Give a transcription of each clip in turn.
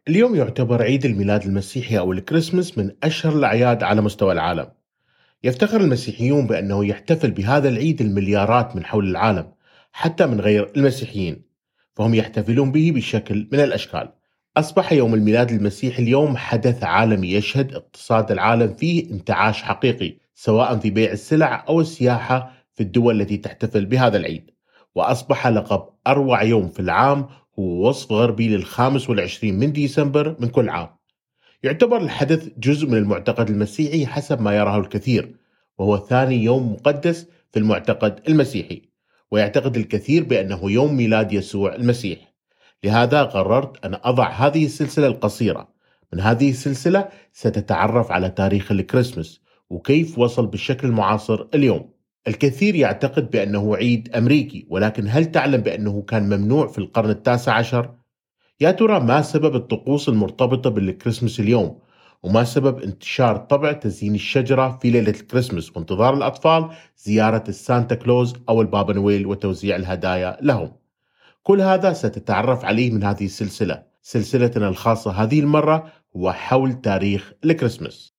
اليوم يعتبر عيد الميلاد المسيحي أو الكريسماس من أشهر الأعياد على مستوى العالم. يفتخر المسيحيون بأنه يحتفل بهذا العيد المليارات من حول العالم، حتى من غير المسيحيين، فهم يحتفلون به بشكل من الأشكال. أصبح يوم الميلاد المسيحي اليوم حدث عالمي يشهد اقتصاد العالم فيه انتعاش حقيقي، سواء في بيع السلع أو السياحة في الدول التي تحتفل بهذا العيد. وأصبح لقب أروع يوم في العام هو وصف غربي لل25 من ديسمبر من كل عام. يعتبر الحدث جزء من المعتقد المسيحي حسب ما يراه الكثير، وهو ثاني يوم مقدس في المعتقد المسيحي، ويعتقد الكثير بأنه يوم ميلاد يسوع المسيح. لهذا قررت أن أضع هذه السلسلة القصيرة. من هذه السلسلة ستتعرف على تاريخ الكريسماس وكيف وصل بالشكل المعاصر اليوم. الكثير يعتقد بأنه عيد أمريكي، ولكن هل تعلم بأنه كان ممنوع في القرن التاسع عشر؟ يا ترى ما سبب الطقوس المرتبطة بالكريسماس اليوم؟ وما سبب انتشار طبع تزيين الشجرة في ليلة الكريسماس وانتظار الأطفال زيارة السانتا كلوز أو البابا نويل وتوزيع الهدايا لهم؟ كل هذا ستتعرف عليه من هذه السلسلة. سلسلتنا الخاصة هذه المرة هو حول تاريخ الكريسماس.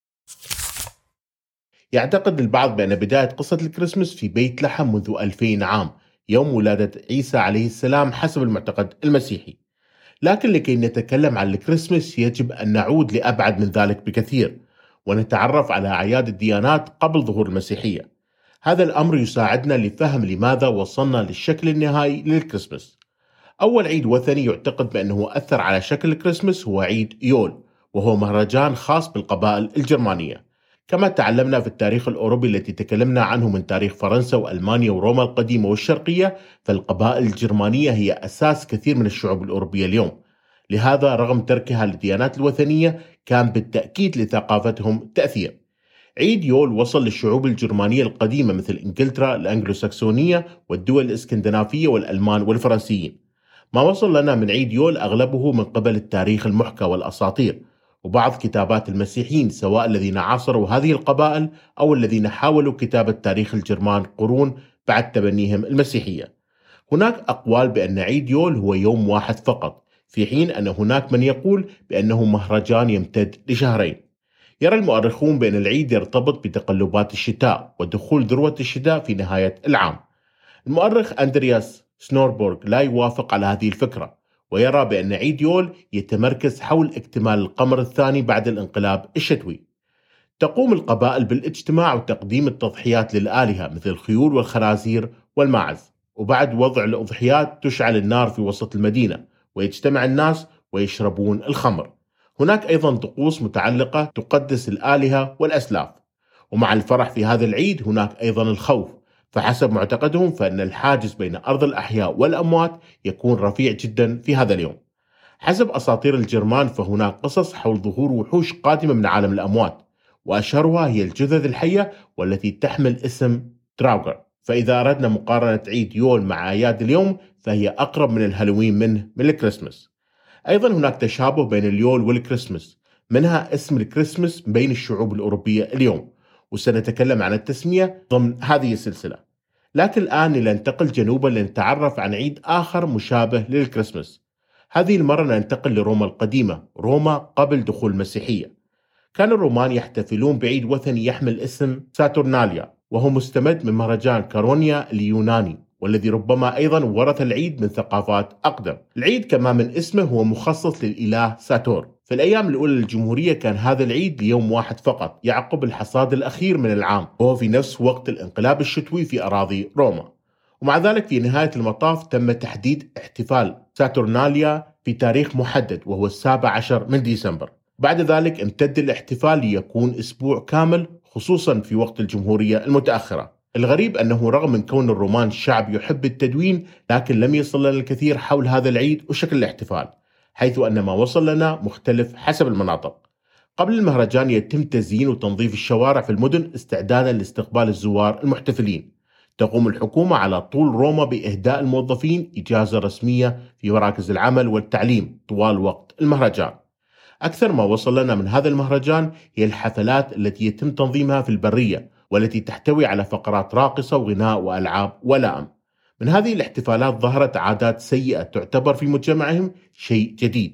يعتقد البعض بأن بداية قصة الكريسماس في بيت لحم منذ 2000 عام، يوم ولادة عيسى عليه السلام حسب المعتقد المسيحي. لكن لكي نتكلم عن الكريسماس يجب أن نعود لأبعد من ذلك بكثير، ونتعرف على أعياد الديانات قبل ظهور المسيحية. هذا الأمر يساعدنا لفهم لماذا وصلنا للشكل النهائي للكريسماس. أول عيد وثني يعتقد بأنه أثر على شكل الكريسماس هو عيد يول، وهو مهرجان خاص بالقبائل الجرمانية. كما تعلمنا في التاريخ الأوروبي التي تكلمنا عنه من تاريخ فرنسا وألمانيا وروما القديمة والشرقية، فالقبائل الجرمانية هي أساس كثير من الشعوب الأوروبية اليوم. لهذا رغم تركها للديانات الوثنية كان بالتأكيد لثقافتهم تأثير. عيد يول وصل للشعوب الجرمانية القديمة مثل إنجلترا الأنجلوساكسونية والدول الإسكندنافية والألمان والفرنسيين. ما وصل لنا من عيد يول أغلبه من قبل التاريخ المحكى والأساطير وبعض كتابات المسيحيين، سواء الذين عاصروا هذه القبائل أو الذين حاولوا كتابة تاريخ الجرمان قرون بعد تبنيهم المسيحية. هناك أقوال بأن عيد يول هو يوم واحد فقط، في حين أن هناك من يقول بأنه مهرجان يمتد لشهرين. يرى المؤرخون بأن العيد يرتبط بتقلبات الشتاء ودخول ذروة الشتاء في نهاية العام. المؤرخ أندرياس سنوربورغ لا يوافق على هذه الفكرة، ويرى بأن عيد يول يتمركز حول اكتمال القمر الثاني بعد الانقلاب الشتوي. تقوم القبائل بالاجتماع وتقديم التضحيات للآلهة مثل الخيول والخنازير والماعز، وبعد وضع الأضحيات تشعل النار في وسط المدينة ويجتمع الناس ويشربون الخمر. هناك أيضا طقوس متعلقة تقدس الآلهة والأسلاف. ومع الفرح في هذا العيد هناك أيضا الخوف، فحسب معتقدهم فإن الحاجز بين أرض الأحياء والأموات يكون رفيع جدا في هذا اليوم. حسب أساطير الجرمان فهناك قصص حول ظهور وحوش قادمة من عالم الأموات، وأشهرها هي الجثث الحية والتي تحمل اسم دراوغر. فإذا أردنا مقارنة عيد يول مع أعياد اليوم فهي أقرب من الهالوين منه من الكريسماس. أيضا هناك تشابه بين اليول والكريسماس، منها اسم الكريسماس بين الشعوب الأوروبية اليوم، وسنتكلم عن التسمية ضمن هذه السلسلة. لكن الآن لننتقل جنوبا لنتعرف عن عيد آخر مشابه للكريسماس. هذه المرة ننتقل لروما القديمة، روما قبل دخول المسيحية. كان الرومان يحتفلون بعيد وثني يحمل اسم ساتورناليا، وهو مستمد من مهرجان كارونيا اليوناني، والذي ربما أيضا ورث العيد من ثقافات أقدم. العيد كما من اسمه هو مخصص للإله ساتور. في الأيام الأولى للجمهورية كان هذا العيد ليوم واحد فقط يعقب الحصاد الأخير من العام، وهو في نفس وقت الانقلاب الشتوي في أراضي روما. ومع ذلك في نهاية المطاف تم تحديد احتفال ساتورناليا في تاريخ محدد وهو 17 من ديسمبر. بعد ذلك امتد الاحتفال ليكون أسبوع كامل، خصوصا في وقت الجمهورية المتأخرة. الغريب أنه رغم من كون الرومان شعب يحب التدوين، لكن لم يصل لنا الكثير حول هذا العيد وشكل الاحتفال، حيث أن ما وصل لنا مختلف حسب المناطق. قبل المهرجان يتم تزيين وتنظيف الشوارع في المدن استعدادا لاستقبال الزوار المحتفلين. تقوم الحكومة على طول روما بإهداء الموظفين إجازة رسمية في مراكز العمل والتعليم طوال وقت المهرجان. أكثر ما وصل لنا من هذا المهرجان هي الحفلات التي يتم تنظيمها في البرية، والتي تحتوي على فقرات راقصة وغناء وألعاب ولائم. من هذه الاحتفالات ظهرت عادات سيئة تعتبر في مجتمعهم شيء جديد،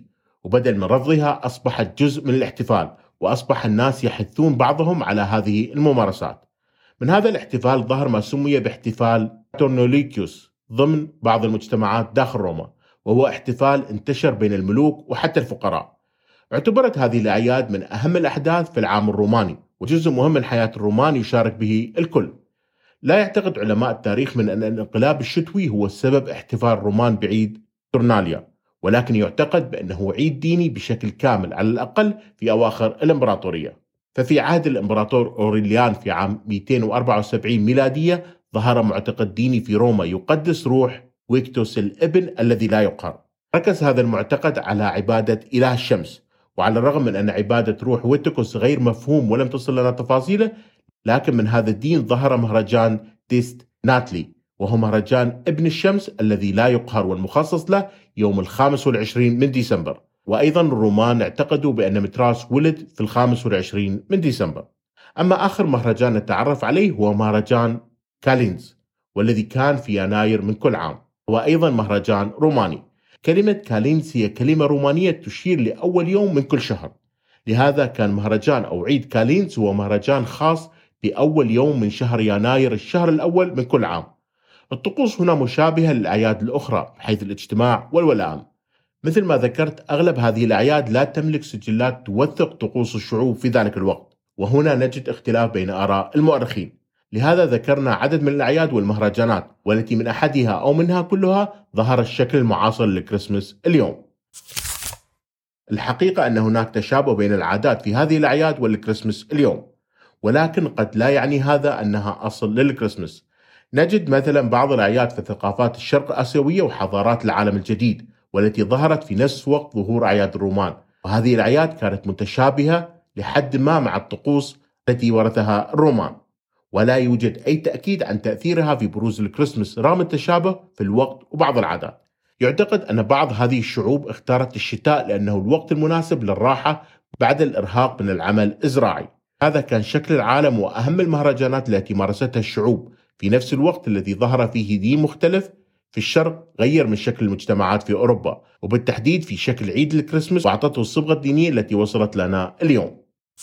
وبدل من رفضها أصبحت جزء من الاحتفال، وأصبح الناس يحثون بعضهم على هذه الممارسات. من هذا الاحتفال ظهر ما سمي باحتفال تورنوليكيوس ضمن بعض المجتمعات داخل روما، وهو احتفال انتشر بين الملوك وحتى الفقراء. اعتبرت هذه الأعياد من أهم الأحداث في العام الروماني، وجزء مهم من حياة الرومان يشارك به الكل. لا يعتقد علماء التاريخ من أن الانقلاب الشتوي هو السبب احتفال الرومان بعيد تورناليا، ولكن يعتقد بأنه عيد ديني بشكل كامل على الأقل في أواخر الإمبراطورية. ففي عهد الإمبراطور أوريليان في عام 274 ميلادية ظهر معتقد ديني في روما يقدس روح ويكتوس الابن الذي لا يقهر. ركز هذا المعتقد على عبادة إله الشمس، وعلى الرغم من أن عبادة روح ويكتوس غير مفهوم ولم تصل لنا تفاصيله، لكن من هذا الدين ظهر مهرجان تيست ناتلي، وهو مهرجان ابن الشمس الذي لا يقهر والمخصص له يوم 25 من ديسمبر. وأيضا الرومان اعتقدوا بأن متراس ولد في 25 من ديسمبر. أما آخر مهرجان نتعرف عليه هو مهرجان كالينز، والذي كان في يناير من كل عام، وأيضا مهرجان روماني. كلمة كالينز هي كلمة رومانية تشير لأول يوم من كل شهر، لهذا كان مهرجان أو عيد كالينز هو مهرجان خاص بأول يوم من شهر يناير الشهر الأول من كل عام. الطقوس هنا مشابهة للأعياد الأخرى بحيث الاجتماع والولائم. مثل ما ذكرت، أغلب هذه الأعياد لا تملك سجلات توثق طقوس الشعوب في ذلك الوقت، وهنا نجد اختلاف بين آراء المؤرخين. لهذا ذكرنا عدد من الأعياد والمهرجانات، والتي من أحدها أو منها كلها ظهر الشكل المعاصر للكريسماس اليوم. الحقيقة أن هناك تشابه بين العادات في هذه الأعياد والكريسماس اليوم، ولكن قد لا يعني هذا أنها أصل للكريسماس. نجد مثلا بعض الأعياد في ثقافات الشرق الآسيوية وحضارات العالم الجديد، والتي ظهرت في نفس وقت ظهور أعياد الرومان، وهذه الأعياد كانت متشابهة لحد ما مع الطقوس التي ورثها الرومان، ولا يوجد أي تأكيد عن تأثيرها في بروز الكريسماس رغم التشابه في الوقت وبعض العادات. يعتقد أن بعض هذه الشعوب اختارت الشتاء لأنه الوقت المناسب للراحة بعد الإرهاق من العمل الزراعي. هذا كان شكل العالم وأهم المهرجانات التي مارستها الشعوب في نفس الوقت الذي ظهر فيه دين مختلف في الشرق غير من شكل المجتمعات في أوروبا، وبالتحديد في شكل عيد الكريسماس، وأعطته الصبغة الدينية التي وصلت لنا اليوم.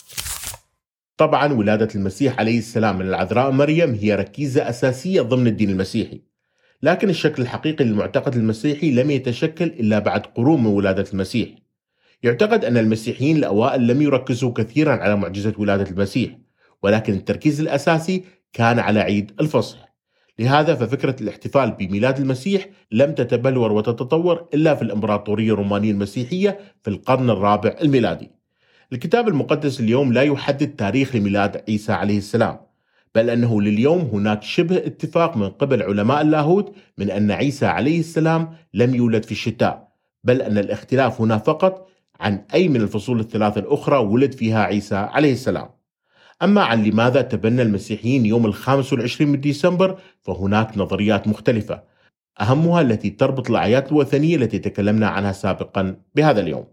طبعا ولادة المسيح عليه السلام من العذراء مريم هي ركيزة أساسية ضمن الدين المسيحي، لكن الشكل الحقيقي للمعتقد المسيحي لم يتشكل إلا بعد قرون من ولادة المسيح. يعتقد أن المسيحيين الأوائل لم يركزوا كثيرا على معجزة ولادة المسيح، ولكن التركيز الأساسي كان على عيد الفصح. لهذا ففكرة الاحتفال بميلاد المسيح لم تتبلور وتتطور إلا في الإمبراطورية الرومانية المسيحية في القرن الرابع الميلادي. الكتاب المقدس اليوم لا يحدد تاريخ لميلاد عيسى عليه السلام، بل أنه لليوم هناك شبه اتفاق من قبل علماء اللاهوت من أن عيسى عليه السلام لم يولد في الشتاء، بل أن الاختلاف هنا فقط عن أي من الفصول الثلاثة الأخرى ولد فيها عيسى عليه السلام. أما عن لماذا تبنى المسيحيين يوم 25 من ديسمبر فهناك نظريات مختلفة، أهمها التي تربط الأعياد الوثنية التي تكلمنا عنها سابقا بهذا اليوم.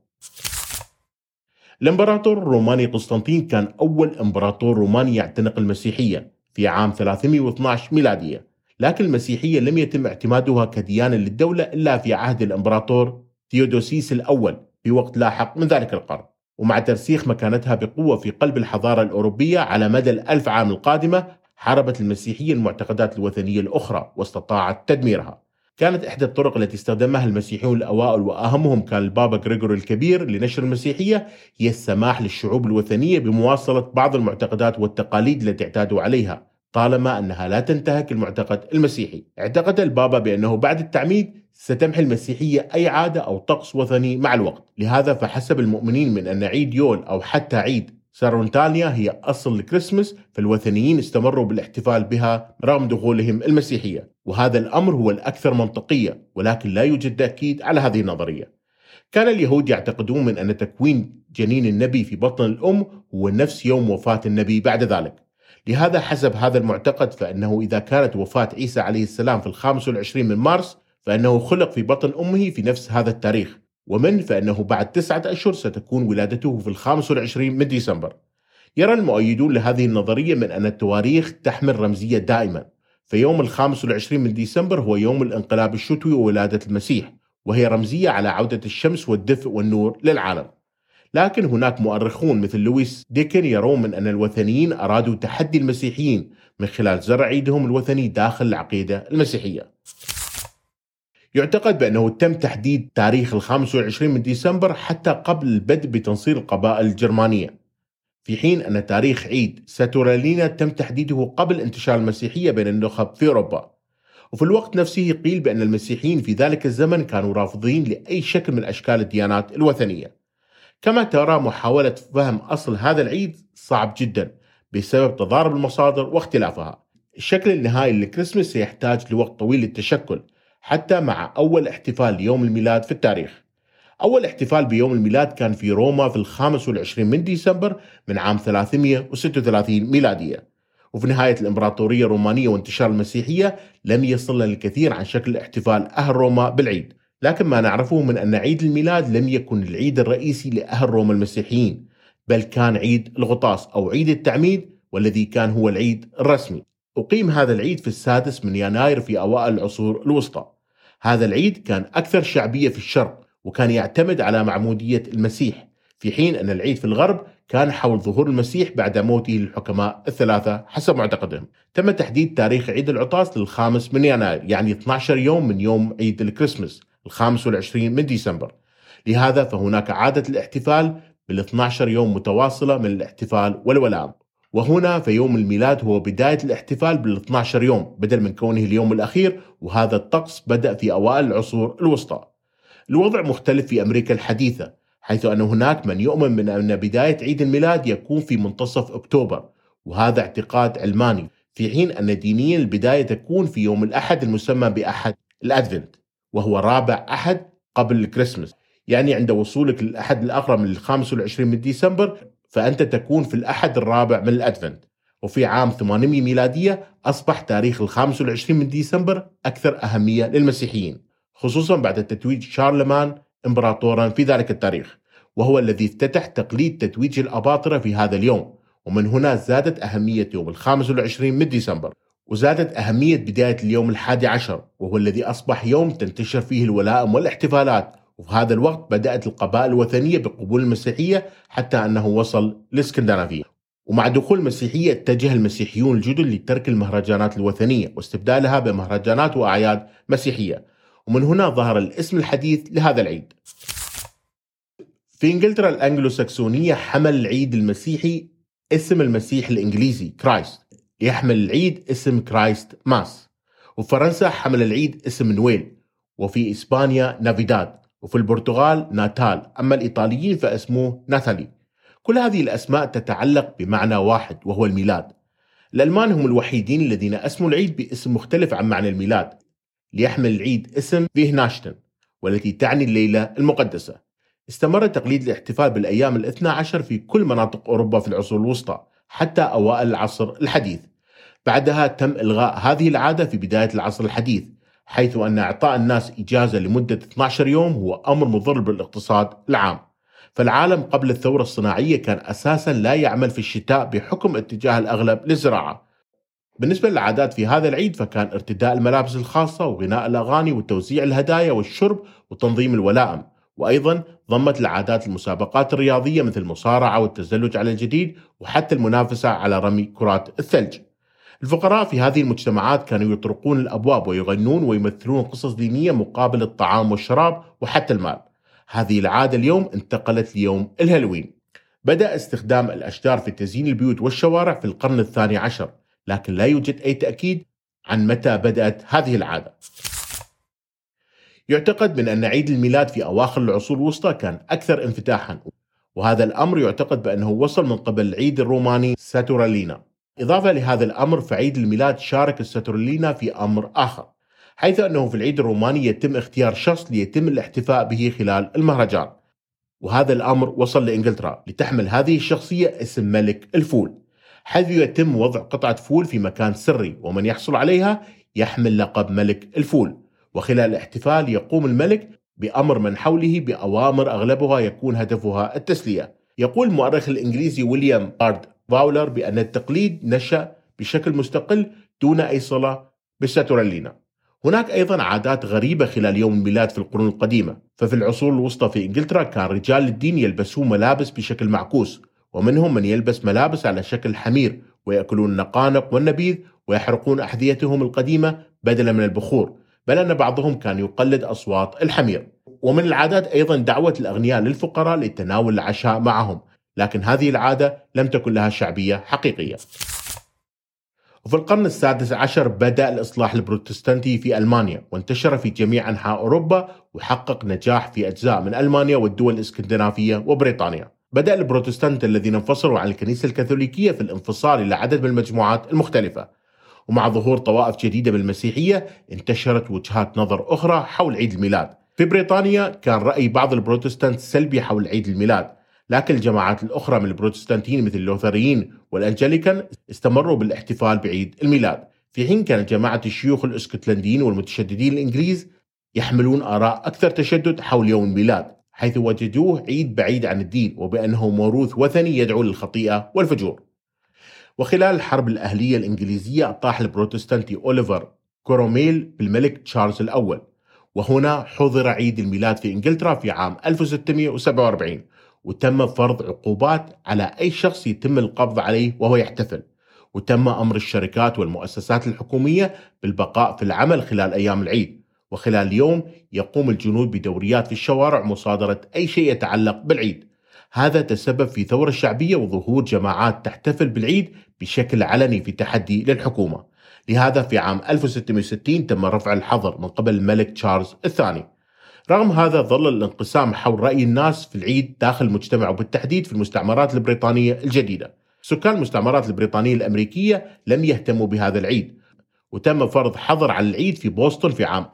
الإمبراطور الروماني قسطنطين كان أول إمبراطور روماني يعتنق المسيحية في عام 312 ميلادية، لكن المسيحية لم يتم اعتمادها كديانة للدولة إلا في عهد الإمبراطور ثيودوسيس الأول في وقت لاحق من ذلك القرن، ومع ترسيخ مكانتها بقوة في قلب الحضارة الأوروبية على مدى ال1000 عام القادمة، حاربت المسيحية المعتقدات الوثنية الأخرى واستطاعت تدميرها. كانت إحدى الطرق التي استخدمها المسيحيون الأوائل وأهمهم كان البابا غريغوري الكبير لنشر المسيحية هي السماح للشعوب الوثنية بمواصلة بعض المعتقدات والتقاليد التي اعتادوا عليها طالما أنها لا تنتهك المعتقد المسيحي. اعتقد البابا بأنه بعد التعميد ستمحي المسيحية أي عادة أو طقس وثني مع الوقت. لهذا فحسب المؤمنين من أن عيد يول أو حتى عيد سارونتاليا هي أصل الكريسماس، فالوثنيين استمروا بالاحتفال بها رغم دخولهم المسيحية، وهذا الأمر هو الأكثر منطقية، ولكن لا يوجد تأكيد على هذه النظرية. كان اليهود يعتقدون من أن تكوين جنين النبي في بطن الأم هو نفس يوم وفاة النبي بعد ذلك. لهذا حسب هذا المعتقد فإنه إذا كانت وفاة عيسى عليه السلام في 25 من مارس فإنه خلق في بطن أمه في نفس هذا التاريخ، ومن فإنه بعد 9 أشهر ستكون ولادته في 25 من ديسمبر. يرى المؤيدون لهذه النظرية من أن التواريخ تحمل رمزية دائما، فيوم 25 من ديسمبر هو يوم الانقلاب الشتوي وولادة المسيح، وهي رمزية على عودة الشمس والدفء والنور للعالم. لكن هناك مؤرخون مثل لويس ديكن يرون من أن الوثنيين أرادوا تحدي المسيحيين من خلال زرع عيدهم الوثني داخل العقيدة المسيحية. يعتقد بأنه تم تحديد تاريخ 25 من ديسمبر حتى قبل البدء بتنصير القبائل الجرمانية، في حين أن تاريخ عيد ساتورالينا تم تحديده قبل انتشار المسيحية بين النخب في أوروبا. وفي الوقت نفسه قيل بأن المسيحيين في ذلك الزمن كانوا رافضين لأي شكل من أشكال الديانات الوثنية. كما ترى، محاولة فهم أصل هذا العيد صعب جدا بسبب تضارب المصادر واختلافها. الشكل النهائي للكريسماس سيحتاج لوقت طويل للتشكل، حتى مع أول احتفال ليوم الميلاد في التاريخ. أول احتفال بيوم الميلاد كان في روما في 25 من ديسمبر من عام 336 ميلادية. وفي نهاية الإمبراطورية الرومانية وانتشار المسيحية لم يصل الكثير عن شكل احتفال أهل روما بالعيد. لكن ما نعرفه من أن عيد الميلاد لم يكن العيد الرئيسي لأهل روما المسيحيين، بل كان عيد الغطاس أو عيد التعميد، والذي كان هو العيد الرسمي. أقيم هذا العيد في 6 من يناير في أوائل العصور الوسطى. هذا العيد كان أكثر شعبية في الشرق، وكان يعتمد على معمودية المسيح، في حين أن العيد في الغرب كان حول ظهور المسيح بعد موته للحكماء الثلاثة حسب معتقدهم. تم تحديد تاريخ عيد العطاس لل5 من يناير، يعني 12 يوم من يوم عيد الكريسماس 25 من ديسمبر. لهذا فهناك عادة الاحتفال بال12 يوم متواصلة من الاحتفال والولائم. وهنا فيوم الميلاد هو بداية الاحتفال بال12 يوم بدل من كونه اليوم الأخير، وهذا الطقس بدأ في أوائل العصور الوسطى. الوضع مختلف في أمريكا الحديثة، حيث أن هناك من يؤمن من أن بداية عيد الميلاد يكون في منتصف أكتوبر، وهذا اعتقاد علماني، في حين أن دينيا البداية تكون في يوم الأحد المسمى بأحد الأدفنت، وهو رابع أحد قبل الكريسماس. يعني عند وصولك للأحد الأقرب من 25 من ديسمبر فأنت تكون في الأحد الرابع من الأدفنت. وفي عام 800 ميلادية أصبح تاريخ 25 من ديسمبر أكثر أهمية للمسيحيين، خصوصا بعد تتويج شارلمان إمبراطورا في ذلك التاريخ، وهو الذي افتتح تقليد تتويج الأباطرة في هذا اليوم. ومن هنا زادت أهمية يوم 25 من ديسمبر، وزادت أهمية بداية اليوم 11، وهو الذي أصبح يوم تنتشر فيه الولائم والاحتفالات. وفي هذا الوقت بدأت القبائل الوثنية بقبول المسيحية حتى أنه وصل لإسكندنافية. ومع دخول المسيحية اتجه المسيحيون الجدد لترك المهرجانات الوثنية واستبدالها بمهرجانات وأعياد مسيحية، ومن هنا ظهر الاسم الحديث لهذا العيد. في إنجلترا الأنجلو ساكسونية حمل العيد المسيحي اسم المسيح الإنجليزي كرايست، يحمل العيد اسم كرايست ماس. وفرنسا حمل العيد اسم نويل، وفي إسبانيا نافيداد، وفي البرتغال ناتال، أما الإيطاليين فاسموه ناتالي. كل هذه الأسماء تتعلق بمعنى واحد وهو الميلاد. الألمان هم الوحيدين الذين أسموا العيد باسم مختلف عن معنى الميلاد، ليحمل العيد اسم فيهناشتن، والتي تعني الليلة المقدسة. استمر تقليد الاحتفال بالأيام الاثنى عشر في كل مناطق أوروبا في العصور الوسطى حتى أوائل العصر الحديث. بعدها تم إلغاء هذه العادة في بداية العصر الحديث، حيث أن إعطاء الناس إجازة لمدة 12 يوم هو أمر مضر بالاقتصاد العام. فالعالم قبل الثورة الصناعية كان أساسا لا يعمل في الشتاء بحكم اتجاه الأغلب للزراعة. بالنسبة للعادات في هذا العيد فكان ارتداء الملابس الخاصة وغناء الأغاني وتوزيع الهدايا والشرب وتنظيم الولائم، وأيضا ضمت العادات المسابقات الرياضية مثل المصارعة والتزلج على الجديد وحتى المنافسة على رمي كرات الثلج. الفقراء في هذه المجتمعات كانوا يطرقون الأبواب ويغنون ويمثلون قصص دينية مقابل الطعام والشراب وحتى المال. هذه العادة اليوم انتقلت ليوم الهالوين. بدأ استخدام الأشجار في تزيين البيوت والشوارع في القرن الثاني عشر، لكن لا يوجد أي تأكيد عن متى بدأت هذه العادة. يعتقد من أن عيد الميلاد في أواخر العصور الوسطى كان أكثر انفتاحا، وهذا الأمر يعتقد بأنه وصل من قبل العيد الروماني ساتورالينا. إضافة لهذا الأمر فعيد الميلاد شارك الساتورالينا في أمر آخر، حيث أنه في العيد الروماني يتم اختيار شخص ليتم الاحتفاء به خلال المهرجان، وهذا الأمر وصل لإنجلترا لتحمل هذه الشخصية اسم ملك الفول، حيث يتم وضع قطعة فول في مكان سري، ومن يحصل عليها يحمل لقب ملك الفول. وخلال الاحتفال يقوم الملك بأمر من حوله بأوامر أغلبها يكون هدفها التسلية. يقول المؤرخ الإنجليزي ويليام بارد فاولر بأن التقليد نشأ بشكل مستقل دون أي صلة بالساتورالينا، هناك أيضا عادات غريبة خلال يوم الميلاد في القرون القديمة. ففي العصور الوسطى في إنجلترا كان رجال الدين يلبسون ملابس بشكل معكوس، ومنهم من يلبس ملابس على شكل حمير، ويأكلون النقانق والنبيذ، ويحرقون أحذيتهم القديمة بدلا من البخور، بل أن بعضهم كان يقلد أصوات الحمير. ومن العادات أيضا دعوة الأغنياء للفقراء لتناول العشاء معهم، لكن هذه العادة لم تكن لها شعبية حقيقية. وفي القرن السادس عشر بدأ الإصلاح البروتستانتي في ألمانيا، وانتشر في جميع أنحاء أوروبا، وحقق نجاح في أجزاء من ألمانيا والدول الإسكندنافية وبريطانيا. بدأ البروتستانت الذين انفصلوا عن الكنيسة الكاثوليكية في الانفصال إلى عدد من المجموعات المختلفة، ومع ظهور طوائف جديدة من المسيحية انتشرت وجهات نظر أخرى حول عيد الميلاد. في بريطانيا كان رأي بعض البروتستانت سلبي حول عيد الميلاد، لكن الجماعات الأخرى من البروتستانتيين مثل اللوثريين والأنجليكان استمروا بالاحتفال بعيد الميلاد، في حين كانت جماعة الشيوخ الاسكتلنديين والمتشددين الإنجليز يحملون آراء أكثر تشدد حول يوم الميلاد، حيث وجدوه عيد بعيد عن الدين، وبأنه موروث وثني يدعو للخطيئة والفجور. وخلال الحرب الأهلية الإنجليزية أطاح البروتستانتي أوليفر كروميل بالملك تشارلز الأول، وهنا حضر عيد الميلاد في إنجلترا في عام 1647، وتم فرض عقوبات على أي شخص يتم القبض عليه وهو يحتفل، وتم أمر الشركات والمؤسسات الحكومية بالبقاء في العمل خلال أيام العيد، وخلال اليوم يقوم الجنود بدوريات في الشوارع مصادرة أي شيء يتعلق بالعيد. هذا تسبب في ثورة شعبية وظهور جماعات تحتفل بالعيد بشكل علني في تحدي للحكومة. لهذا في عام 1660 تم رفع الحظر من قبل الملك تشارلز الثاني. رغم هذا ظل الانقسام حول رأي الناس في العيد داخل المجتمع، وبالتحديد في المستعمرات البريطانية الجديدة. سكان المستعمرات البريطانية الأمريكية لم يهتموا بهذا العيد، وتم فرض حظر على العيد في بوسطن في عام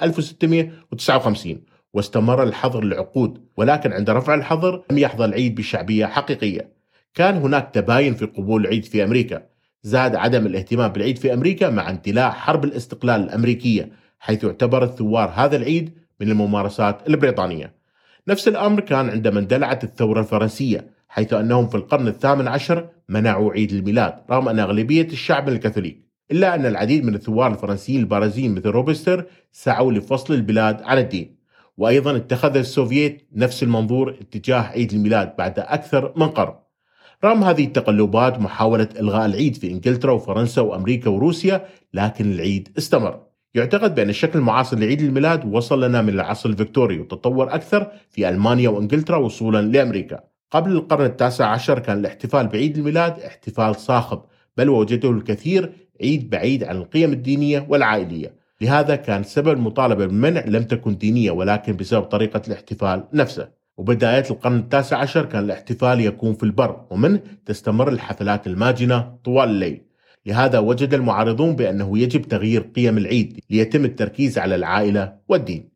1659، واستمر الحظر لعقود، ولكن عند رفع الحظر لم يحظى العيد بشعبية حقيقية. كان هناك تباين في قبول العيد في أمريكا. زاد عدم الاهتمام بالعيد في أمريكا مع اندلاع حرب الاستقلال الأمريكية، حيث اعتبر الثوار هذا العيد من الممارسات البريطانية. نفس الأمر كان عندما اندلعت الثورة الفرنسية، حيث أنهم في القرن الثامن عشر منعوا عيد الميلاد رغم أن أغلبية الشعب من الكاثوليك، إلا أن العديد من الثوار الفرنسيين البارزين مثل روبستر سعوا لفصل البلاد عن الدين. وأيضا اتخذ السوفييت نفس المنظور اتجاه عيد الميلاد بعد أكثر من قرن. رغم هذه التقلبات محاولة إلغاء العيد في إنجلترا وفرنسا وأمريكا وروسيا، لكن العيد استمر. يعتقد بأن الشكل المعاصر لعيد الميلاد وصل لنا من العصر الفيكتوري، وتطور أكثر في ألمانيا وإنجلترا وصولا لأمريكا. قبل القرن التاسع عشر كان الاحتفال بعيد الميلاد احتفال صاخب، بل وجده الكثير عيد بعيد عن القيم الدينية والعائلية. لهذا كان سبب المطالبة بالمنع لم تكن دينية، ولكن بسبب طريقة الاحتفال نفسه. وبداية القرن التاسع عشر كان الاحتفال يكون في البر، ومنه تستمر الحفلات الماجنة طوال الليل. لهذا وجد المعارضون بأنه يجب تغيير قيم العيد ليتم التركيز على العائلة والدين.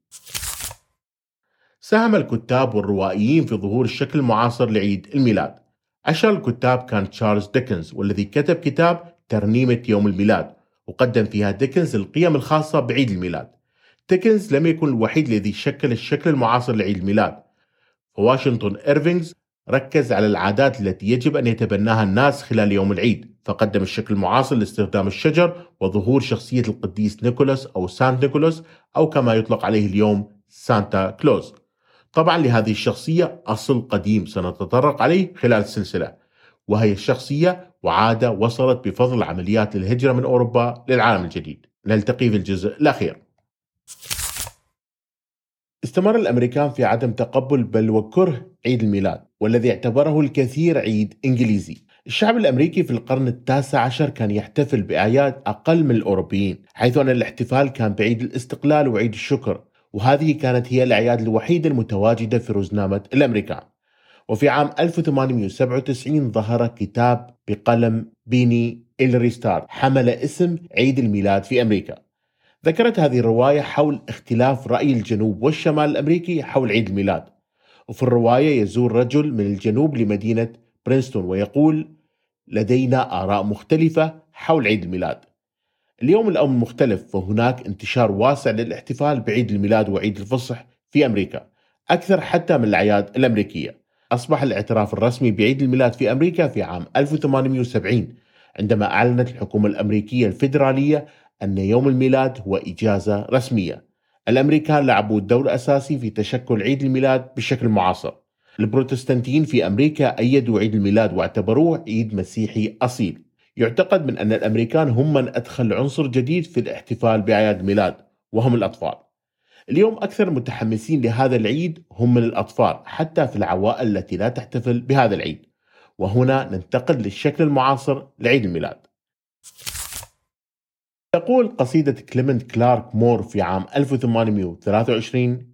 ساهم الكتاب والروائيين في ظهور الشكل المعاصر لعيد الميلاد. أشهر الكتاب كان تشارلز ديكنز، والذي كتب كتاب ترنيمة يوم الميلاد، وقدم فيها ديكنز القيم الخاصة بعيد الميلاد. ديكنز لم يكن الوحيد الذي شكل الشكل المعاصر لعيد الميلاد، فواشنطن إيرفينغز ركز على العادات التي يجب أن يتبناها الناس خلال يوم العيد، فقدم الشكل المعاصر لاستخدام الشجر وظهور شخصية القديس نيكولاس أو سانت نيكولاس، أو كما يطلق عليه اليوم سانتا كلوز. طبعا لهذه الشخصية أصل قديم سنتطرق عليه خلال السلسلة، وهي الشخصية وعادة وصلت بفضل عمليات الهجرة من أوروبا للعالم الجديد. نلتقي في الجزء الأخير. استمر الأمريكان في عدم تقبل بل وكره عيد الميلاد، والذي اعتبره الكثير عيد إنجليزي. الشعب الأمريكي في القرن التاسع عشر كان يحتفل بأعياد أقل من الأوروبيين، حيث أن الاحتفال كان بعيد الاستقلال وعيد الشكر، وهذه كانت هي الأعياد الوحيدة المتواجدة في روزنامة الأمريكان. وفي عام 1897 ظهر كتاب بقلم بيني إلري ستار حمل اسم عيد الميلاد في أمريكا. ذكرت هذه الرواية حول اختلاف رأي الجنوب والشمال الأمريكي حول عيد الميلاد. وفي الرواية يزور رجل من الجنوب لمدينة برينستون ويقول: لدينا آراء مختلفة حول عيد الميلاد. اليوم الأمر مختلف، وهناك انتشار واسع للاحتفال بعيد الميلاد وعيد الفصح في أمريكا، أكثر حتى من الأعياد الأمريكية. أصبح الاعتراف الرسمي بعيد الميلاد في أمريكا في عام 1870، عندما أعلنت الحكومة الأمريكية الفيدرالية أن يوم الميلاد هو إجازة رسمية. الأمريكان لعبوا دور أساسي في تشكل عيد الميلاد بشكل معاصر. البروتستانتيين في أمريكا أيدوا عيد الميلاد واعتبروه عيد مسيحي أصيل. يعتقد من أن الأمريكان هم من أدخل عنصر جديد في الاحتفال بأعياد الميلاد، وهم الأطفال. اليوم أكثر متحمسين لهذا العيد هم من الأطفال، حتى في العوائل التي لا تحتفل بهذا العيد. وهنا ننتقل للشكل المعاصر لعيد الميلاد. تقول قصيدة كليمنت كلارك مور في عام 1823: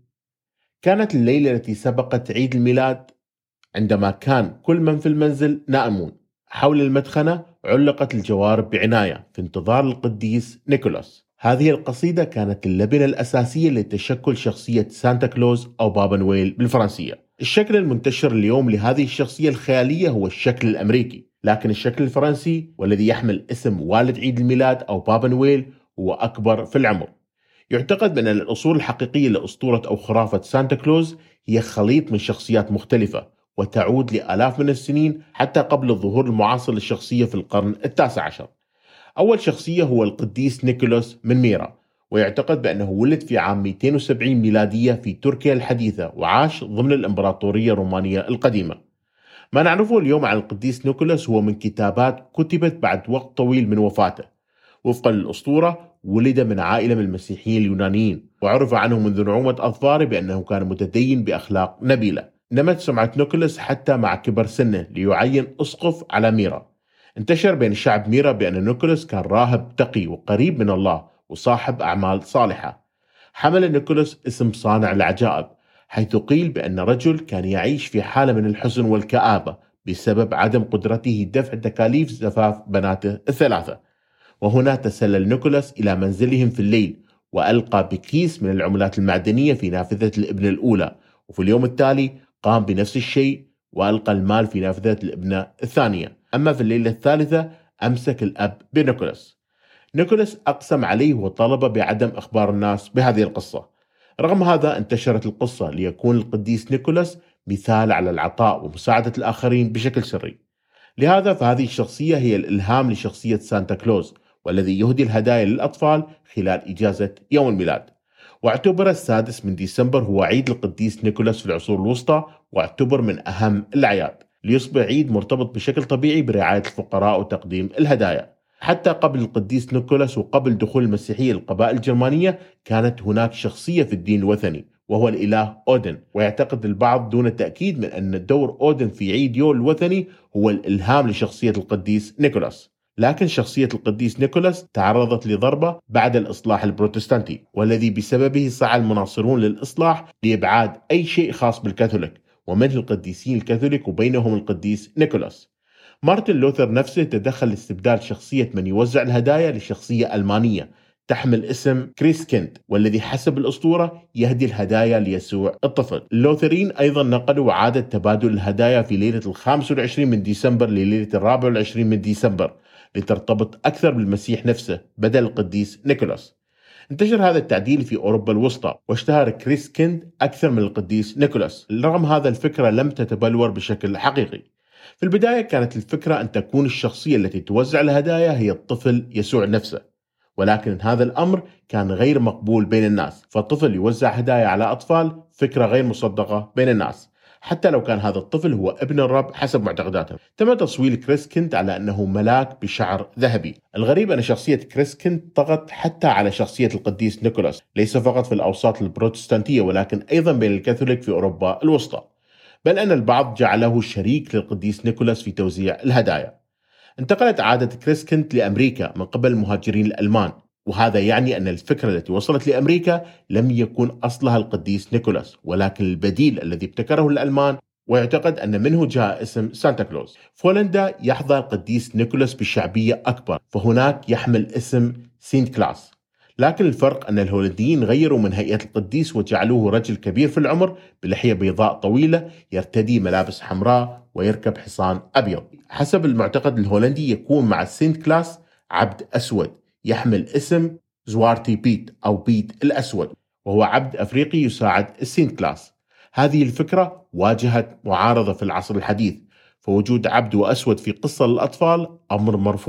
كانت الليلة التي سبقت عيد الميلاد عندما كان كل من في المنزل نائمون. حول المدخنة علقت الجوارب بعناية في انتظار القديس نيكولاس. هذه القصيدة كانت اللبنة الأساسية لتشكل شخصية سانتا كلوز أو بابا نويل بالفرنسية. الشكل المنتشر اليوم لهذه الشخصية الخيالية هو الشكل الأمريكي، لكن الشكل الفرنسي والذي يحمل اسم والد عيد الميلاد أو بابا نويل هو أكبر في العمر. يعتقد بأن الأصول الحقيقية لأسطورة أو خرافة سانتا كلوز هي خليط من شخصيات مختلفة وتعود لآلاف من السنين، حتى قبل الظهور المعاصر للشخصية في القرن التاسع عشر. أول شخصية هو القديس نيكولاس من ميرا، ويعتقد بأنه ولد في عام 270 ميلادية في تركيا الحديثة، وعاش ضمن الإمبراطورية الرومانية القديمة. ما نعرفه اليوم عن القديس نيكولاس هو من كتابات كتبت بعد وقت طويل من وفاته. وفقا للأسطورة ولد من عائلة من المسيحيين اليونانيين، وعرف عنه منذ نعومة أظفاره بأنه كان متدين بأخلاق نبيلة. نمت سمعة نيكولاس حتى مع كبر سنه ليعين أسقف على ميرا. انتشر بين شعب ميرا بأن نيكولاس كان راهب تقي وقريب من الله وصاحب أعمال صالحة. حمل نيكولاس اسم صانع العجائب، حيث قيل بأن رجل كان يعيش في حالة من الحزن والكآبة بسبب عدم قدرته دفع تكاليف زفاف بناته الثلاثة. وهنا تسلل نيكولاس إلى منزلهم في الليل، وألقى بكيس من العملات المعدنية في نافذة الابنة الأولى، وفي اليوم التالي قام بنفس الشيء وألقى المال في نافذة الابنة الثانية. أما في الليلة الثالثة أمسك الأب بنيكولاس. نيكولاس أقسم عليه وطلب بعدم إخبار الناس بهذه القصة. رغم هذا انتشرت القصة ليكون القديس نيكولاس مثال على العطاء ومساعدة الآخرين بشكل سري. لهذا فهذه الشخصية هي الإلهام لشخصية سانتا كلوز، والذي يهدي الهدايا للأطفال خلال إجازة يوم الميلاد. واعتبر 6 ديسمبر هو عيد القديس نيكولاس في العصور الوسطى، واعتبر من أهم الأعياد، ليصبح عيد مرتبط بشكل طبيعي برعاية الفقراء وتقديم الهدايا. حتى قبل القديس نيكولاس وقبل دخول المسيحية للقبائل الجرمانية كانت هناك شخصية في الدين الوثني، وهو الإله أودن. ويعتقد البعض دون تأكيد من أن دور أودن في عيد يول الوثني هو الإلهام لشخصية القديس نيكولاس. لكن شخصية القديس نيكولاس تعرضت لضربة بعد الإصلاح البروتستانتي، والذي بسببه سعى المناصرون للإصلاح لإبعاد أي شيء خاص بالكاثوليك ومنه القديسين الكاثوليك، وبينهم القديس نيكولاس. مارتن لوثر نفسه تدخل لاستبدال شخصية من يوزع الهدايا لشخصية ألمانية تحمل اسم كريسكيند، والذي حسب الأسطورة يهدي الهدايا ليسوع الطفل. اللوثريين أيضا نقلوا عادة تبادل الهدايا في ليلة 25 من ديسمبر لليلة 24 من ديسمبر لترتبط أكثر بالمسيح نفسه بدل القديس نيكولاس. انتشر هذا التعديل في أوروبا الوسطى، واشتهر كريسكيند أكثر من القديس نيكولاس. رغم هذا الفكرة لم تتبلور بشكل حقيقي. في البداية كانت الفكرة أن تكون الشخصية التي توزع الهدايا هي الطفل يسوع نفسه، ولكن هذا الأمر كان غير مقبول بين الناس، فالطفل يوزع هدايا على أطفال فكرة غير مصدقة بين الناس، حتى لو كان هذا الطفل هو ابن الرب حسب معتقداتهم. تم تصوير كريسكيند على أنه ملاك بشعر ذهبي. الغريب أن شخصية كريسكيند طغت حتى على شخصية القديس نيكولاس، ليس فقط في الأوساط البروتستانتية ولكن أيضا بين الكاثوليك في أوروبا الوسطى، بل أن البعض جعله شريك للقديس نيكولاس في توزيع الهدايا. انتقلت عادة كريسكيند لأمريكا من قبل المهاجرين الألمان، وهذا يعني أن الفكرة التي وصلت لأمريكا لم يكن أصلها القديس نيكولاس، ولكن البديل الذي ابتكره الألمان، ويعتقد أن منه جاء اسم سانتا كلوز. في هولندا يحظى القديس نيكولاس بشعبية أكبر، فهناك يحمل اسم سينت كلاس. لكن الفرق أن الهولنديين غيروا من هيئة القديس وجعلوه رجل كبير في العمر بلحية بيضاء طويلة، يرتدي ملابس حمراء ويركب حصان أبيض. حسب المعتقد الهولندي يكون مع السينت كلاس عبد أسود يحمل اسم زوارتي بيت أو بيت الأسود، وهو عبد أفريقي يساعد السينت كلاس. هذه الفكرة واجهت معارضة في العصر الحديث، فوجود عبد وأسود في قصة للأطفال أمر مرفوض.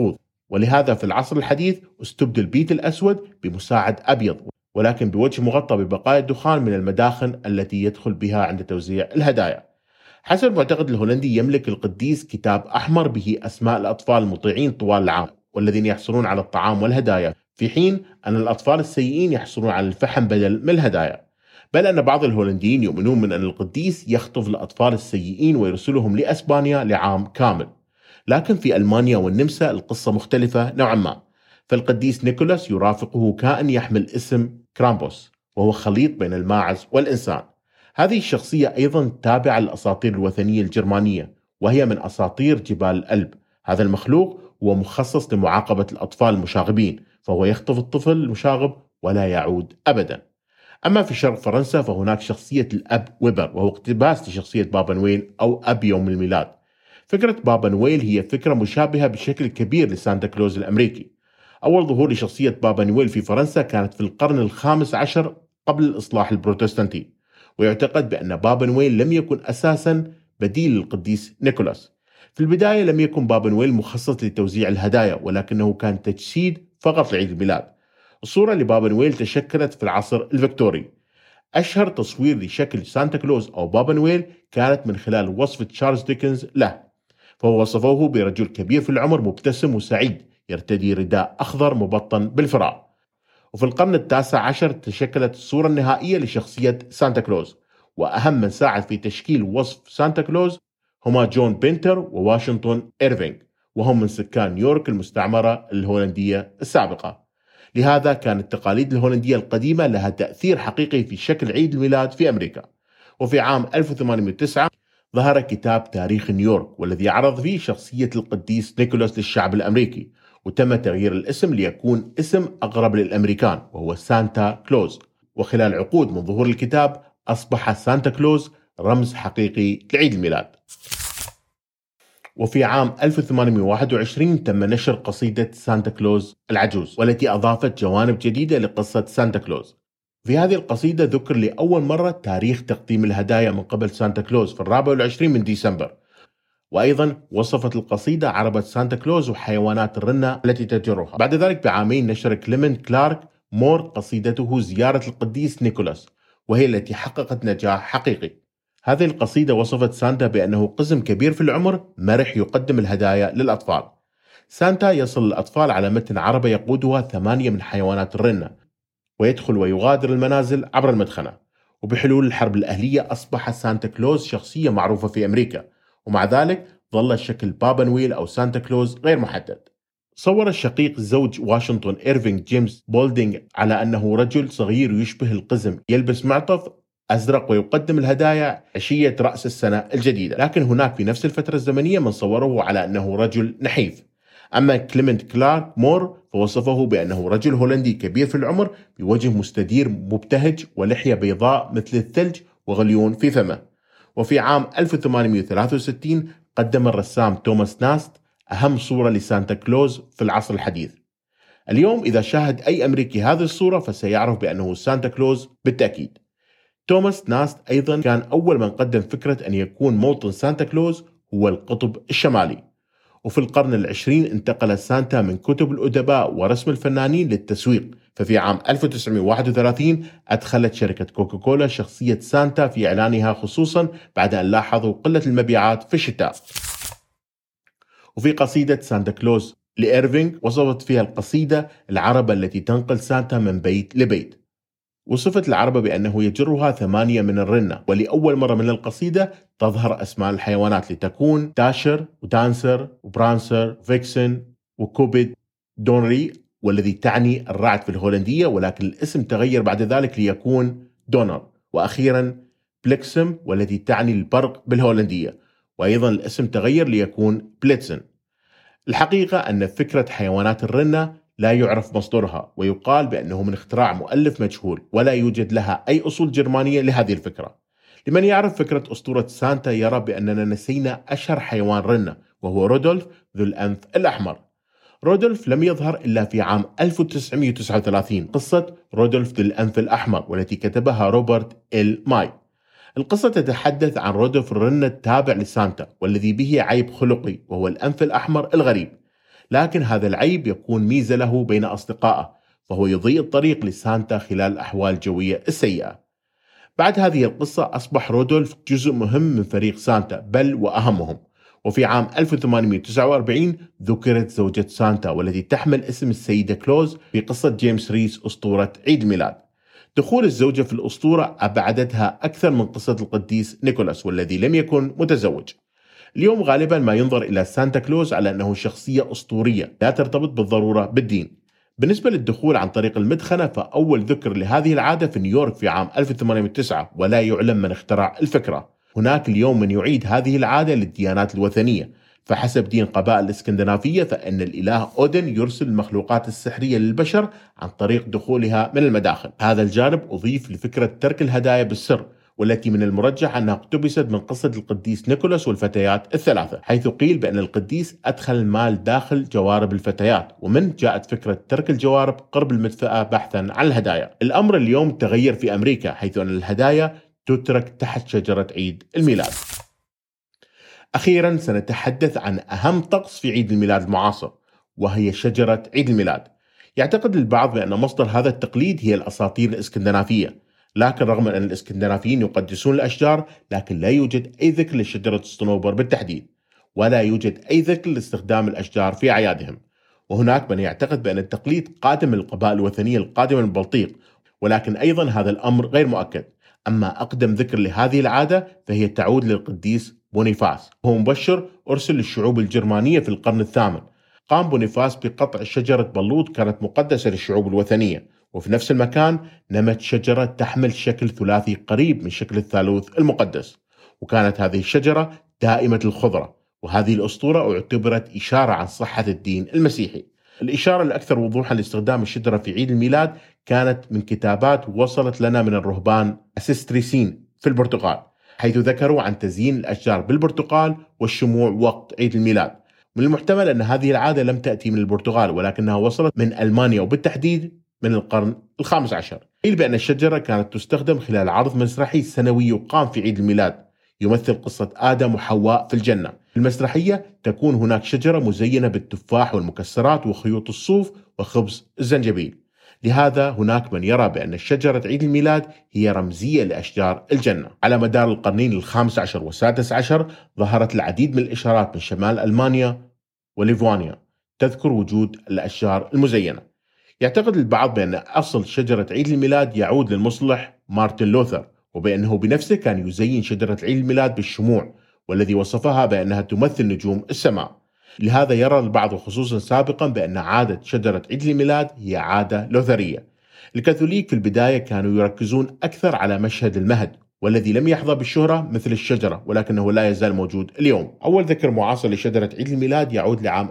ولهذا في العصر الحديث استبدل البيت الأسود بمساعد أبيض، ولكن بوجه مغطى ببقايا الدخان من المداخن التي يدخل بها عند توزيع الهدايا. حسب المعتقد الهولندي يملك القديس كتاب أحمر به أسماء الأطفال المطيعين طوال العام والذين يحصلون على الطعام والهدايا، في حين أن الأطفال السيئين يحصلون على الفحم بدل من الهدايا. بل أن بعض الهولنديين يؤمنون من أن القديس يخطف الأطفال السيئين ويرسلهم لأسبانيا لعام كامل. لكن في ألمانيا والنمسا القصة مختلفة نوعا ما، فالقديس نيكولاس يرافقه كائن يحمل اسم كرامبوس، وهو خليط بين الماعز والإنسان. هذه الشخصية أيضا تابعة للأساطير الوثنية الجرمانية، وهي من أساطير جبال الألب. هذا المخلوق هو مخصص لمعاقبة الأطفال المشاغبين، فهو يخطف الطفل المشاغب ولا يعود أبدا. أما في شرق فرنسا فهناك شخصية الأب ويبر، وهو اقتباس لشخصية بابا نويل أو أب يوم الميلاد. فكرة بابا نويل هي فكرة مشابهة بشكل كبير لسانتا كلوز الأمريكي. أول ظهور لشخصية بابا نويل في فرنسا كانت في القرن الخامس عشر قبل الإصلاح البروتستانتي، ويعتقد بأن بابا نويل لم يكن أساسا بديل للقديس نيكولاس. في البداية لم يكن بابا نويل مخصص لتوزيع الهدايا، ولكنه كان تجسيد فقط لعيد الميلاد. الصورة لبابا نويل تشكلت في العصر الفيكتوري. أشهر تصوير لشكل سانتا كلوز أو بابا نويل كانت من خلال وصف تشارلز ديكنز له، فهو وصفه برجل كبير في العمر مبتسم وسعيد يرتدي رداء أخضر مبطن بالفراء. وفي القرن التاسع عشر تشكلت الصورة النهائية لشخصية سانتا كلوز، وأهم من ساعد في تشكيل وصف سانتا كلوز هما جون بينتر وواشنطن إيرفينغ، وهم من سكان نيويورك المستعمرة الهولندية السابقة. لهذا كانت التقاليد الهولندية القديمة لها تأثير حقيقي في شكل عيد الميلاد في أمريكا. وفي عام 1809 ظهر كتاب تاريخ نيويورك، والذي عرض فيه شخصية القديس نيكولاس للشعب الأمريكي، وتم تغيير الاسم ليكون اسم أقرب للأمريكان وهو سانتا كلوز. وخلال عقود من ظهور الكتاب أصبح سانتا كلوز رمز حقيقي لعيد الميلاد. وفي عام 1821 تم نشر قصيدة سانتا كلوز العجوز، والتي أضافت جوانب جديدة لقصة سانتا كلوز. في هذه القصيدة ذكر لأول مرة تاريخ تقديم الهدايا من قبل سانتا كلوز في 24 من ديسمبر، وأيضا وصفت القصيدة عربة سانتا كلوز وحيوانات الرنة التي تجرها. بعد ذلك بعامين نشر كليمنت كلارك مور قصيدته زيارة القديس نيكولاس، وهي التي حققت نجاح حقيقي. هذه القصيدة وصفت سانتا بأنه قزم كبير في العمر مرح يقدم الهدايا للأطفال. سانتا يصل الأطفال على متن عربة يقودها 8 من حيوانات الرنة، ويدخل ويغادر المنازل عبر المدخنة. وبحلول الحرب الأهلية أصبح سانتا كلوز شخصية معروفة في أمريكا، ومع ذلك ظل شكل بابا نويل أو سانتا كلوز غير محدد. صور الشقيق زوج واشنطن إيرفينغ جيمس بولدينغ على أنه رجل صغير يشبه القزم يلبس معطف أزرق ويقدم الهدايا عشية رأس السنة الجديدة، لكن هناك في نفس الفترة الزمنية من صوره على أنه رجل نحيف. أما كليمنت كلارك مور فوصفه بأنه رجل هولندي كبير في العمر بوجه مستدير مبتهج ولحية بيضاء مثل الثلج وغليون في فمه. وفي عام 1863 قدم الرسام توماس ناست أهم صورة لسانتا كلوز في العصر الحديث. اليوم إذا شاهد أي أمريكي هذه الصورة فسيعرف بأنه سانتا كلوز بالتأكيد. توماس ناست أيضا كان أول من قدم فكرة أن يكون موطن سانتا كلوز هو القطب الشمالي. وفي القرن العشرين انتقل سانتا من كتب الأدباء ورسم الفنانين للتسويق، ففي عام 1931 أدخلت شركة كوكاكولا شخصية سانتا في إعلانها، خصوصا بعد أن لاحظوا قلة المبيعات في الشتاء. وفي قصيدة سانتا كلوز لإيرفينغ وصفت فيها القصيدة العربة التي تنقل سانتا من بيت لبيت. وصفت العربة بأنه يجرها 8 من الرنة، ولأول مرة من القصيدة تظهر أسماء الحيوانات لتكون داشر ودانسر وبرانسر وفيكسن وكوبيد دونري، والذي تعني الرعد في الهولندية، ولكن الاسم تغير بعد ذلك ليكون دونر. وأخيرا بليكسم والتي تعني البرق بالهولندية، وأيضا الاسم تغير ليكون بليتسن. الحقيقة أن فكرة حيوانات الرنة لا يعرف مصدرها، ويقال بأنه من اختراع مؤلف مجهول، ولا يوجد لها أي أصول جرمانية لهذه الفكرة. لمن يعرف فكرة أسطورة سانتا يرى بأننا نسينا أشهر حيوان رنة، وهو رودولف ذو الأنف الأحمر. رودولف لم يظهر إلا في عام 1939 قصة رودولف ذو الأنف الأحمر، والتي كتبها روبرت إل ماي. القصة تتحدث عن رودولف الرنة التابع لسانتا، والذي به عيب خلقي وهو الأنف الأحمر الغريب. لكن هذا العيب يكون ميزة له بين أصدقائه، فهو يضيء الطريق لسانتا خلال الأحوال الجوية السيئة. بعد هذه القصة أصبح رودولف جزء مهم من فريق سانتا، بل وأهمهم. وفي عام 1849 ذكرت زوجة سانتا والتي تحمل اسم السيدة كلوز في قصة جيمس ريس أسطورة عيد الميلاد. دخول الزوجة في الأسطورة أبعدتها أكثر من قصة القديس نيكولاس والذي لم يكن متزوج. اليوم غالبا ما ينظر إلى سانتا كلوز على أنه شخصية أسطورية لا ترتبط بالضرورة بالدين. بالنسبة للدخول عن طريق المدخنة، فأول ذكر لهذه العادة في نيويورك في عام 1809 ولا يعلم من اخترع الفكرة. هناك اليوم من يعيد هذه العادة للديانات الوثنية، فحسب دين قبائل الإسكندنافية فإن الإله أودن يرسل المخلوقات السحرية للبشر عن طريق دخولها من المداخل. هذا الجانب أضيف لفكرة ترك الهدايا بالسر، والتي من المرجح أنها اقتبست من قصة القديس نيكولاس والفتيات الثلاثة، حيث قيل بأن القديس أدخل المال داخل جوارب الفتيات، ومن جاءت فكرة ترك الجوارب قرب المدفأة بحثا عن الهدايا. الأمر اليوم تغير في أمريكا، حيث أن الهدايا تترك تحت شجرة عيد الميلاد. أخيرا سنتحدث عن أهم طقس في عيد الميلاد المعاصر، وهي شجرة عيد الميلاد. يعتقد البعض بأن مصدر هذا التقليد هي الأساطير الإسكندنافية، لكن رغم أن الإسكندنافيين يقدسون الأشجار، لكن لا يوجد أي ذكر لشجرة الصنوبر بالتحديد، ولا يوجد أي ذكر لاستخدام الأشجار في أعيادهم. وهناك من يعتقد بأن التقليد قادم من القبائل الوثنية القادمة من البلطيق، ولكن أيضا هذا الأمر غير مؤكد. أما أقدم ذكر لهذه العادة فهي تعود للقديس بونيفاس، وهو مبشر أرسل للشعوب الجرمانية في القرن الثامن. قام بونيفاس بقطع شجرة بلوط كانت مقدسة للشعوب الوثنية، وفي نفس المكان نمت شجرة تحمل شكل ثلاثي قريب من شكل الثالوث المقدس، وكانت هذه الشجرة دائمة الخضرة. وهذه الأسطورة اعتبرت إشارة عن صحة الدين المسيحي. الإشارة الأكثر وضوحا لاستخدام الشجرة في عيد الميلاد كانت من كتابات وصلت لنا من الرهبان السيستريسين في البرتغال، حيث ذكروا عن تزيين الأشجار بالبرتقال والشموع وقت عيد الميلاد. من المحتمل أن هذه العادة لم تأتي من البرتغال، ولكنها وصلت من ألمانيا، وبالتحديد من القرن الخامس عشر. قيل بأن الشجرة كانت تستخدم خلال عرض مسرحي سنوي يقام في عيد الميلاد يمثل قصة آدم وحواء في الجنة. في المسرحية تكون هناك شجرة مزينة بالتفاح والمكسرات وخيوط الصوف وخبز الزنجبيل. لهذا هناك من يرى بأن شجرة عيد الميلاد هي رمزية لأشجار الجنة. على مدار القرنين الخامس عشر والسادس عشر ظهرت العديد من الإشارات من شمال ألمانيا وليفوانيا تذكر وجود الأشجار المزينة. يعتقد البعض بأن أصل شجرة عيد الميلاد يعود للمصلح مارتن لوثر، وبأنه بنفسه كان يزين شجرة عيد الميلاد بالشموع، والذي وصفها بأنها تمثل نجوم السماء. لهذا يرى البعض خصوصا سابقا بأن عادة شجرة عيد الميلاد هي عادة لوثرية. الكاثوليك في البداية كانوا يركزون أكثر على مشهد المهد، والذي لم يحظى بالشهرة مثل الشجرة، ولكنه لا يزال موجود اليوم. أول ذكر معاصر لشجرة عيد الميلاد يعود لعام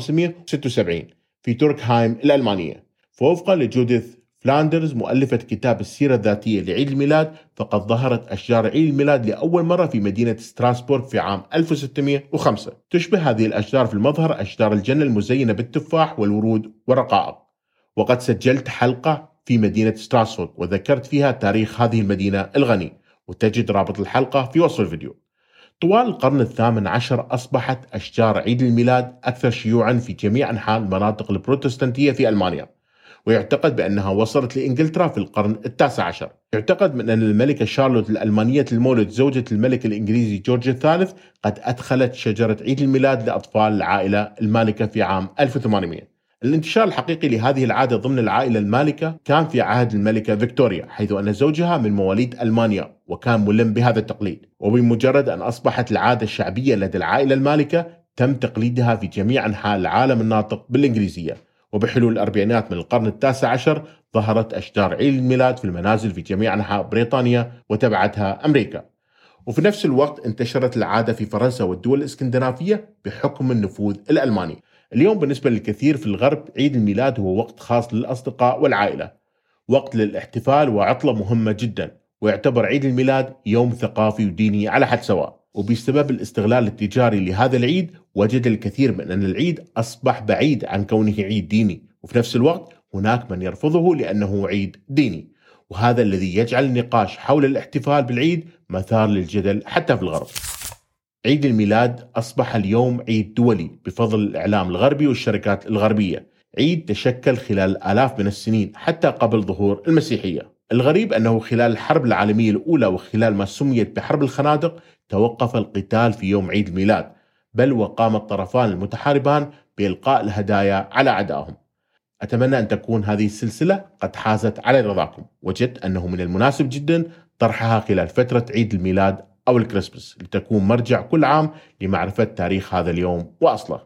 1576 في توركهايم الألمانية. فوفقا لجوديث فلاندرز مؤلفة كتاب السيرة الذاتية لعيد الميلاد، فقد ظهرت أشجار عيد الميلاد لأول مرة في مدينة ستراسبورغ في عام 1605. تشبه هذه الأشجار في المظهر أشجار الجنة المزينة بالتفاح والورود والرقائق. وقد سجلت حلقة في مدينة ستراسبورغ وذكرت فيها تاريخ هذه المدينة الغني، وتجد رابط الحلقة في وصف الفيديو. طوال القرن الثامن عشر أصبحت أشجار عيد الميلاد أكثر شيوعا في جميع أنحاء المناطق البروتستانتية في ألمانيا، ويعتقد بأنها وصلت لإنجلترا في القرن التاسع عشر. يعتقد من أن الملكة شارلوت الألمانية المولد زوجة الملك الإنجليزي جورج الثالث قد أدخلت شجرة عيد الميلاد لأطفال العائلة المالكة في عام 1800. الانتشار الحقيقي لهذه العادة ضمن العائلة المالكة كان في عهد الملكة فيكتوريا، حيث أن زوجها من مواليد ألمانيا وكان ملم بهذا التقليد. وبمجرد أن أصبحت العادة الشعبية لدى العائلة المالكة تم تقليدها في جميع أنحاء العالم الناطق بالإنجليزية. وبحلول الأربعينات من القرن التاسع عشر ظهرت أشجار عيد الميلاد في المنازل في جميع أنحاء بريطانيا وتبعتها أمريكا. وفي نفس الوقت انتشرت العادة في فرنسا والدول الإسكندنافية بحكم النفوذ الألماني. اليوم بالنسبة للكثير في الغرب عيد الميلاد هو وقت خاص للأصدقاء والعائلة، وقت للاحتفال وعطلة مهمة جدا، ويعتبر عيد الميلاد يوم ثقافي وديني على حد سواء. وبسبب الاستغلال التجاري لهذا العيد وجد الكثير من أن العيد أصبح بعيد عن كونه عيد ديني، وفي نفس الوقت هناك من يرفضه لأنه عيد ديني، وهذا الذي يجعل النقاش حول الاحتفال بالعيد مثار للجدل حتى في الغرب. عيد الميلاد أصبح اليوم عيد دولي بفضل الإعلام الغربي والشركات الغربية. عيد تشكل خلال آلاف من السنين حتى قبل ظهور المسيحية. الغريب أنه خلال الحرب العالمية الأولى وخلال ما سميت بحرب الخنادق توقف القتال في يوم عيد الميلاد، بل وقام الطرفان المتحاربان بإلقاء الهدايا على أعدائهم. أتمنى أن تكون هذه السلسلة قد حازت على رضاكم. وجدت أنه من المناسب جدا طرحها خلال فترة عيد الميلاد أو الكريسماس لتكون مرجع كل عام لمعرفة تاريخ هذا اليوم وأصله.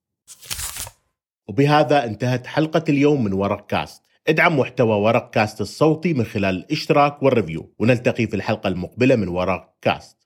وبهذا انتهت حلقة اليوم من ورق كاست. ادعم محتوى ورق كاست الصوتي من خلال الاشتراك والريفيو، ونلتقي في الحلقة المقبلة من ورق كاست.